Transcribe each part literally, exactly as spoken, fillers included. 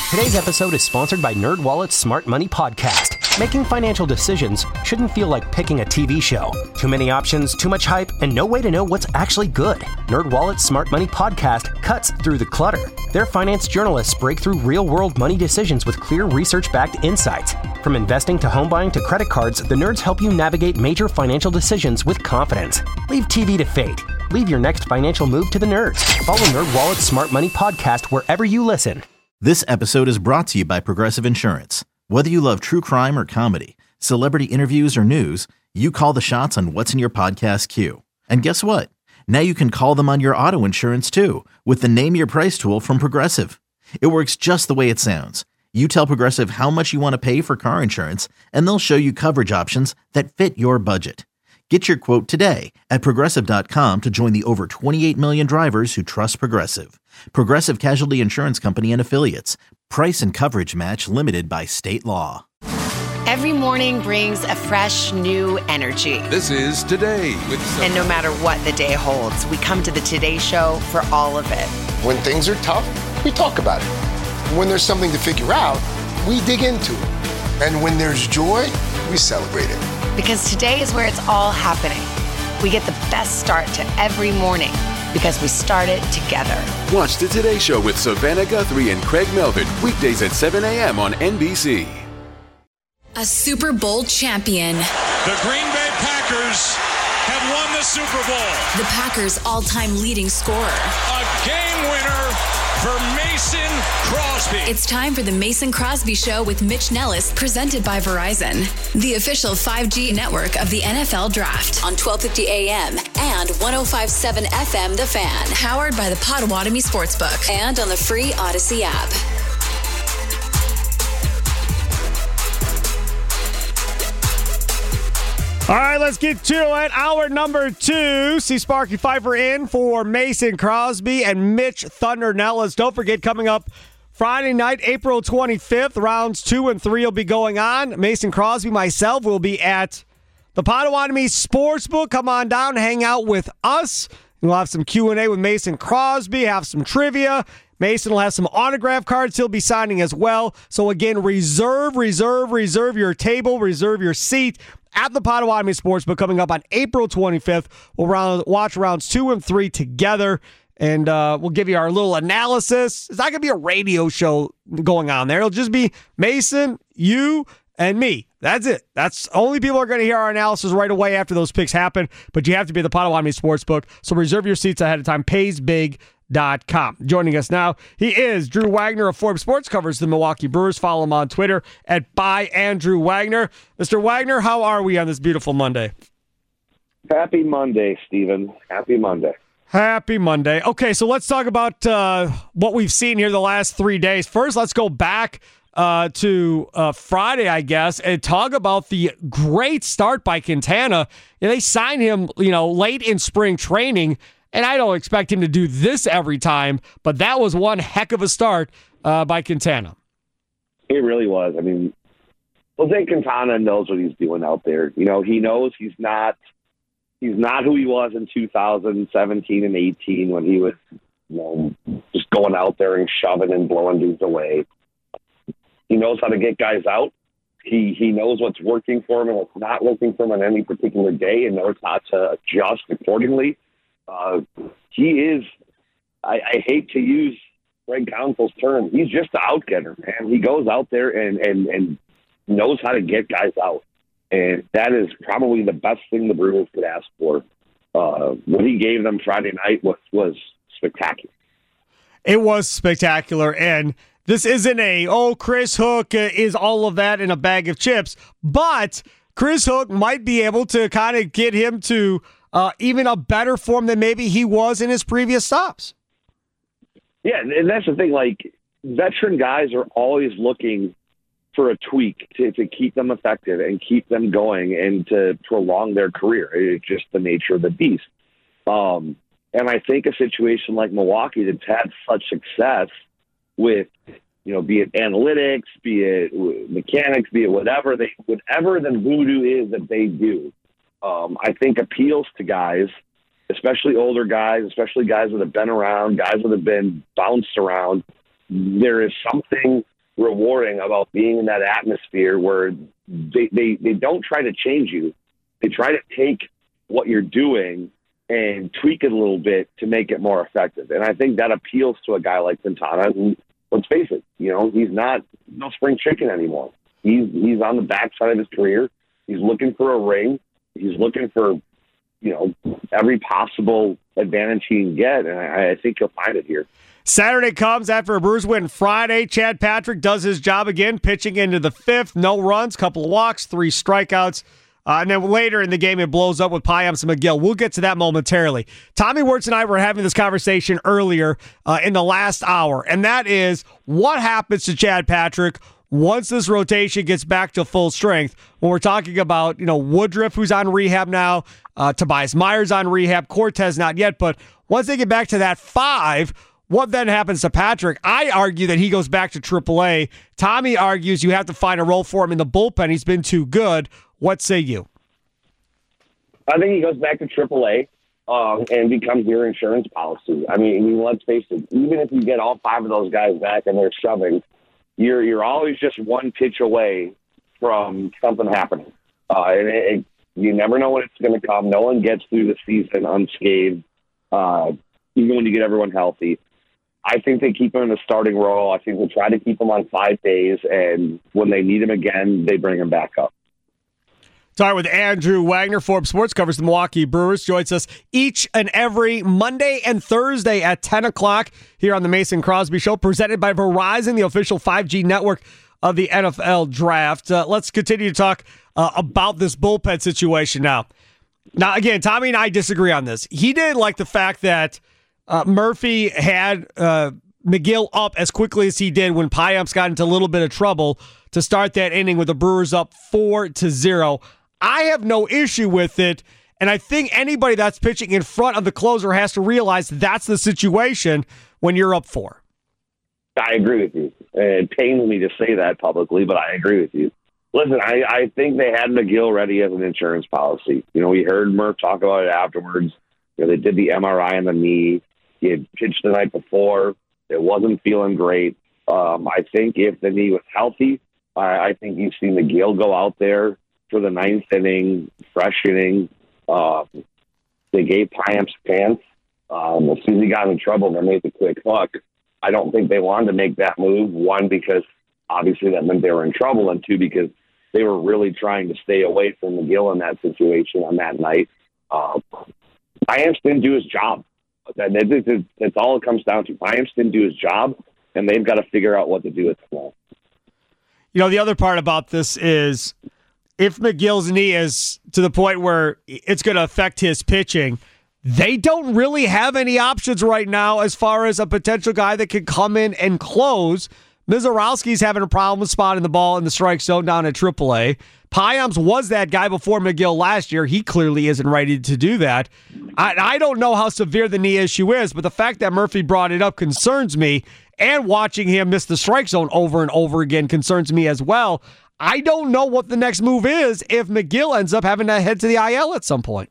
Today's episode is sponsored by NerdWallet's Smart Money Podcast. Making financial decisions shouldn't feel like picking a T V show. Too many options, too much hype, and no way to know what's actually good. NerdWallet's Smart Money Podcast cuts through the clutter. Their finance journalists break through real-world money decisions with clear research-backed insights. From investing to home buying to credit cards, the nerds help you navigate major financial decisions with confidence. Leave T V to fate. Leave your next financial move to the nerds. Follow NerdWallet's Smart Money Podcast wherever you listen. This episode is brought to you by Progressive Insurance. Whether you love true crime or comedy, celebrity interviews or news, you call the shots on what's in your podcast queue. And guess what? Now you can call them on your auto insurance too with the Name Your Price tool from Progressive. It works just the way it sounds. You tell Progressive how much you want to pay for car insurance, and they'll show you coverage options that fit your budget. Get your quote today at Progressive dot com to join the over twenty-eight million drivers who trust Progressive. Progressive Casualty Insurance Company and Affiliates. Price and coverage match limited by state law. Every morning brings a fresh, new energy. This is Today with Sophie. And no matter what the day holds, we come to the Today Show for all of it. When things are tough, we talk about it. When there's something to figure out, we dig into it. And when there's joy, we celebrate it. Because today is where it's all happening. We get the best start to every morning because we start it together. Watch the Today Show with Savannah Guthrie and Craig Melvin, weekdays at seven a.m. on N B C. A Super Bowl champion. The Green Bay Packers have won the Super Bowl. The Packers' all-time leading scorer. A game winner for Mason Crosby. It's time for the Mason Crosby Show with Mitch Nellis, presented by Verizon, the official five G network of the N F L Draft, on twelve fifty A M and one oh five point seven F M The Fan, powered by the Potawatomi Sportsbook, and on the free Odyssey app. All right, let's get to it. Hour number two. See Sparky Pfeiffer in for Mason Crosby and Mitch Thunder Nellis. Don't forget, coming up Friday night, April twenty-fifth, rounds two and three will be going on. Mason Crosby, myself, will be at the Potawatomi Sportsbook. Come on down, hang out with us. We'll have some Q and A with Mason Crosby, have some trivia. Mason will have some autograph cards he'll be signing as well. So again, reserve, reserve, reserve your table, reserve your seat at the Potawatomi Sportsbook coming up on April twenty-fifth. We'll round, watch rounds two and three together, and uh, we'll give you our little analysis. It's not going to be a radio show going on there. It'll just be Mason, you, and me. That's it. That's only people are going to hear our analysis right away after those picks happen, but you have to be at the Potawatomi Sportsbook, so reserve your seats ahead of time. pays big dot com. Joining us now, he is Drew Wagner of Forbes Sports, covers the Milwaukee Brewers. Follow him on Twitter at by Andrew Wagner. Mister Wagner, how are we on this beautiful Monday? Happy Monday, Steven. Happy Monday. Happy Monday. Okay, so let's talk about uh, what we've seen here the last three days. First, let's go back uh, to uh, Friday, I guess, and talk about the great start by Quintana. Yeah, they signed him, you know, late in spring training. And I don't expect him to do this every time, but that was one heck of a start uh, by Quintana. It really was. I mean, Jose Quintana knows what he's doing out there. You know, he knows he's not he's not who he was in two thousand seventeen and eighteen when he was, you know, just going out there and shoving and blowing dudes away. He knows how to get guys out. He he knows what's working for him and what's not working for him on any particular day, and knows how to adjust accordingly. Uh, he is, I, I hate to use Greg Council's term, he's just the out-getter, man. He goes out there and, and, and knows how to get guys out. And that is probably the best thing the Brewers could ask for. Uh, what he gave them Friday night was, was spectacular. It was spectacular, and this isn't a, oh, Chris Hook is all of that in a bag of chips, but Chris Hook might be able to kind of get him to Uh, even a better form than maybe he was in his previous stops. Yeah, and that's the thing. Like, veteran guys are always looking for a tweak to, to keep them effective and keep them going and to prolong their career. It's just the nature of the beast. Um, and I think a situation like Milwaukee that's had such success with, you know, be it analytics, be it mechanics, be it whatever they, whatever the voodoo is that they do, Um, I think appeals to guys, especially older guys, especially guys that have been around, guys that have been bounced around. There is something rewarding about being in that atmosphere where they, they, they don't try to change you. They try to take what you're doing and tweak it a little bit to make it more effective. And I think that appeals to a guy like Quintana, who, let's face it, you know, he's not no spring chicken anymore. He's he's on the backside of his career. He's looking for a ring. He's looking for, you know, every possible advantage he can get, and I, I think he'll find it here. Saturday comes after a Brewers win Friday. Chad Patrick does his job again, pitching into the fifth. No runs, couple of walks, three strikeouts. Uh, and then later in the game, it blows up with Payamps and McGill. We'll get to that momentarily. Tommy Wirtz and I were having this conversation earlier uh, in the last hour, and that is what happens to Chad Patrick once this rotation gets back to full strength. When we're talking about, you know, Woodruff, who's on rehab now, uh, Tobias Myers on rehab, Cortez not yet, but once they get back to that five, what then happens to Patrick? I argue that he goes back to triple A. Tommy argues you have to find a role for him in the bullpen. He's been too good. What say you? I think he goes back to triple A um, and becomes your insurance policy. I mean, I mean, let's face it, even if you get all five of those guys back and they're shoving, you're you're always just one pitch away from something happening. Uh, and it, it, you never know when it's going to come. No one gets through the season unscathed, uh, even when you get everyone healthy. I think they keep him in the starting role. I think they try to keep him on five days, and when they need him again, they bring him back up. Talking with Andrew Wagner, Forbes Sports, covers the Milwaukee Brewers. Joins us each and every Monday and Thursday at ten o'clock here on the Mason Crosby Show, presented by Verizon, the official five G network of the N F L Draft. Uh, let's continue to talk uh, about this bullpen situation now. Now, again, Tommy and I disagree on this. He didn't like the fact that uh, Murphy had uh, McGill up as quickly as he did when Payamps got into a little bit of trouble to start that inning with the Brewers up four to zero. I have no issue with it, and I think anybody that's pitching in front of the closer has to realize that's the situation when you're up four. I agree with you. It pains me to say that publicly, but I agree with you. Listen, I, I think they had McGill ready as an insurance policy. You know, we heard Murph talk about it afterwards. You know, they did the M R I on the knee. He had pitched the night before. It wasn't feeling great. Um, I think if the knee was healthy, I, I think you've seen McGill go out there for the ninth inning, fresh inning. Uh, they gave Payamps a chance. Um, as soon as he got in trouble, they made the quick hook. I don't think they wanted to make that move, one, because obviously that meant they were in trouble, and two, because they were really trying to stay away from McGill in that situation on that night. Uh, Payamps didn't do his job. That, that, that's all it comes down to. Payamps didn't do his job, and they've got to figure out what to do with it now. You know, the other part about this is if McGill's knee is to the point where it's going to affect his pitching, they don't really have any options right now as far as a potential guy that could come in and close. Mizorowski's having a problem spotting the ball in the strike zone down at triple A. Payamps was that guy before McGill last year. He clearly isn't ready to do that. I, I don't know how severe the knee issue is, but the fact that Murphy brought it up concerns me, and watching him miss the strike zone over and over again concerns me as well. I don't know what the next move is if McGill ends up having to head to the I L at some point.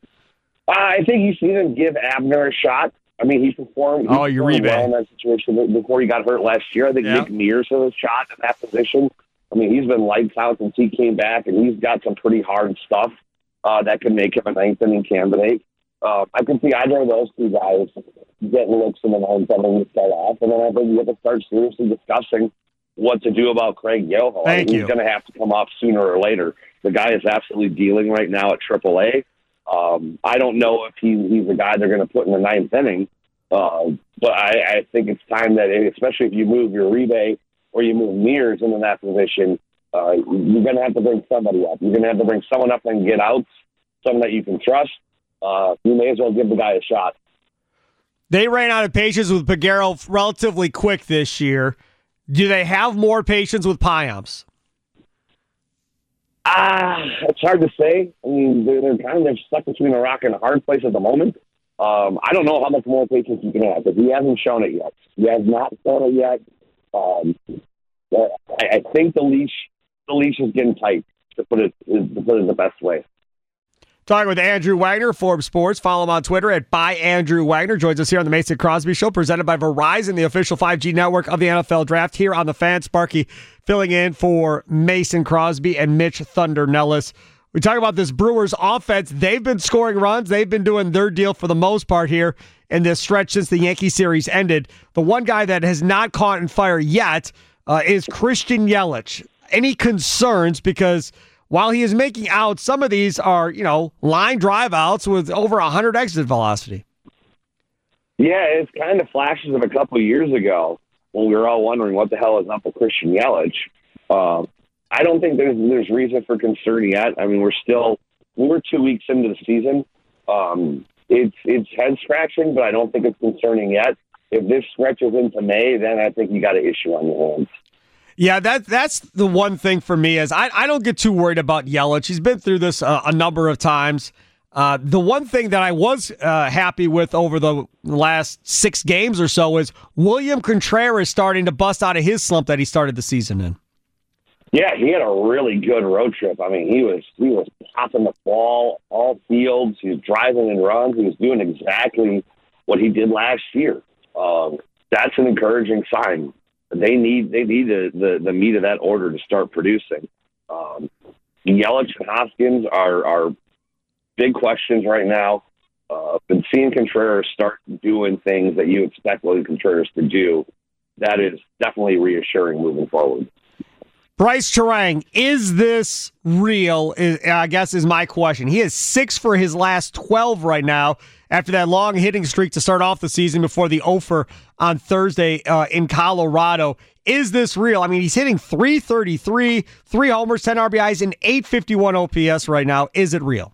Uh, I think you've seen him give Abner a shot. I mean, he performed, he oh, you performed well in that situation before he got hurt last year. I think yeah. Nick Mears has a shot in that position. I mean, he's been lights out since he came back, and he's got some pretty hard stuff uh, that can make him a ninth inning candidate. Uh, I can see either of those two guys getting looks in the ninth inning to start off, and then I think you have to start seriously discussing what to do about Craig Yoho. Thank I mean, you. He's going to have to come off sooner or later. The guy is absolutely dealing right now at triple A. Um, I don't know if he, he's the guy they're going to put in the ninth inning, uh, but I, I think it's time that, especially if you move your Uribe or you move Mears into that position, uh, you're going to have to bring somebody up. You're going to have to bring someone up and get outs, someone that you can trust. Uh, you may as well give the guy a shot. They ran out of patience with Peguero relatively quick this year. Do they have more patience with Payamps? Ah, it's hard to say. I mean, they're, they're kind of stuck between a rock and a hard place at the moment. Um, I don't know how much more patience you can have, because he hasn't shown it yet. He has not shown it yet. Um, I, I think the leash, the leash is getting tight, to put it to put it the best way. Talking with Andrew Wagner, Forbes Sports. Follow him on Twitter at by Andrew Wagner. Joins us here on the Mason Crosby Show, presented by Verizon, the official five G network of the N F L Draft. Here on the Fan, Sparky filling in for Mason Crosby and Mitch Thunder Nellis. We talk about this Brewers offense. They've been scoring runs. They've been doing their deal for the most part here in this stretch since the Yankee series ended. The one guy that has not caught in fire yet uh, is Christian Yelich. Any concerns? Because while he is making out, some of these are, you know, line drive outs with over one hundred exit velocity. Yeah, it's kind of flashes of a couple of years ago when we were all wondering what the hell is up with Christian Yelich. Um, I don't think there's there's reason for concern yet. I mean, we're still we're two weeks into the season. Um, it's it's head scratching, but I don't think it's concerning yet. If this stretches into May, then I think you got an issue on your hands. Yeah, that that's the one thing for me is I, I don't get too worried about Yelich. He's been through this uh, a number of times. Uh, the one thing that I was uh, happy with over the last six games or so is William Contreras starting to bust out of his slump that he started the season in. Yeah, he had a really good road trip. I mean, he was he was popping the ball all fields. He was driving in runs. He was doing exactly what he did last year. Um, that's an encouraging sign. They need they need the, the, the meat of that order to start producing. Um, Yelich and Hoskins are, are big questions right now. Uh, been seeing Contreras start doing things that you expect William Contreras to do. That is definitely reassuring moving forward. Bryce Terang, is this real? Is, I guess is my question. He is six for his last twelve right now after that long hitting streak to start off the season before the offer on Thursday uh, in Colorado. Is this real? I mean, he's hitting three thirty-three, three homers, ten R B Is, and eight fifty-one O P S right now. Is it real?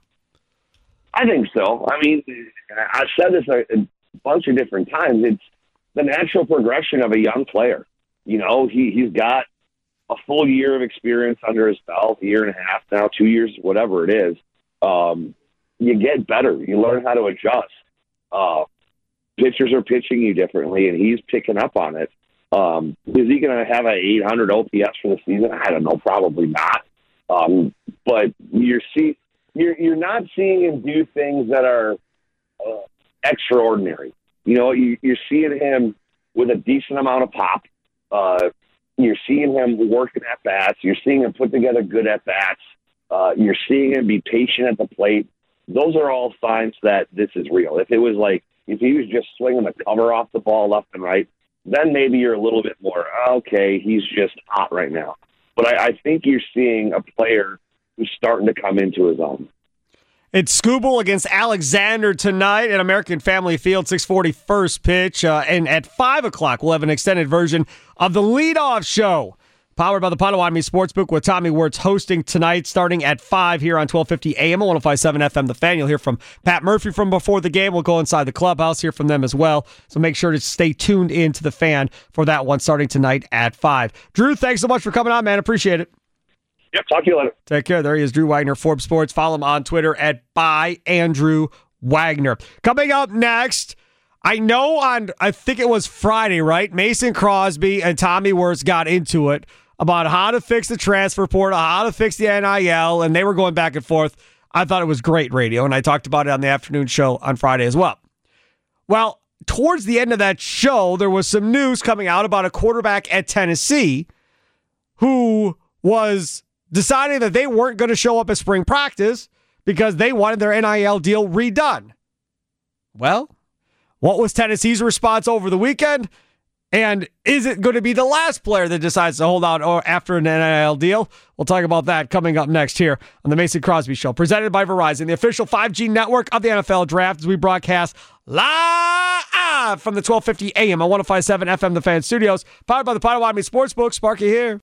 I think so. I mean, I've said this a, a bunch of different times. It's the natural progression of a young player. You know, he, he's got a full year of experience under his belt, a year and a half now, two years, whatever it is. Um, you get better. You learn how to adjust. Uh, pitchers are pitching you differently, and he's picking up on it. Um, is he going to have an eight hundred O P S for the season? I don't know. Probably not. Um, but you're see, you're you're not seeing him do things that are uh, extraordinary. You know, you, you're seeing him with a decent amount of pop. Uh, You're seeing him working at bats. You're seeing him put together good at bats. Uh, you're seeing him be patient at the plate. Those are all signs that this is real. If it was like, if he was just swinging the cover off the ball left and right, then maybe you're a little bit more, okay, he's just hot right now. But I, I think you're seeing a player who's starting to come into his own. It's Skubal against Alexander tonight at American Family Field, six forty first pitch. Uh, and at five o'clock, we'll have an extended version of the leadoff show, powered by the Potawatomi Sportsbook, with Tommy Wirtz hosting tonight, starting at five here on twelve fifty A M and one oh five point seven F M The Fan. You'll hear from Pat Murphy from before the game. We'll go inside the clubhouse, hear from them as well. So make sure to stay tuned into the Fan for that one, starting tonight at five. Drew, thanks so much for coming on, man. Appreciate it. Yep, talk to you later. Take care. There he is, Drew Wagner, Forbes Sports. Follow him on Twitter at by Andrew Wagner. Coming up next, I know on, I think it was Friday, right? Mason Crosby and Tommy Wirtz got into it about how to fix the transfer portal, how to fix the N I L, and they were going back and forth. I thought it was great radio, and I talked about it on the afternoon show on Friday as well. Well, towards the end of that show, there was some news coming out about a quarterback at Tennessee who was deciding that they weren't going to show up at spring practice because they wanted their N I L deal redone. Well, what was Tennessee's response over the weekend? And is it going to be the last player that decides to hold out or after an N I L deal? We'll talk about that coming up next here on the Mason Crosby Show, presented by Verizon, the official five G network of the N F L Draft, as we broadcast live from the twelve fifty A M on one oh five point seven F M The Fan Studios, powered by the Potawatomi Sportsbook. Sparky here.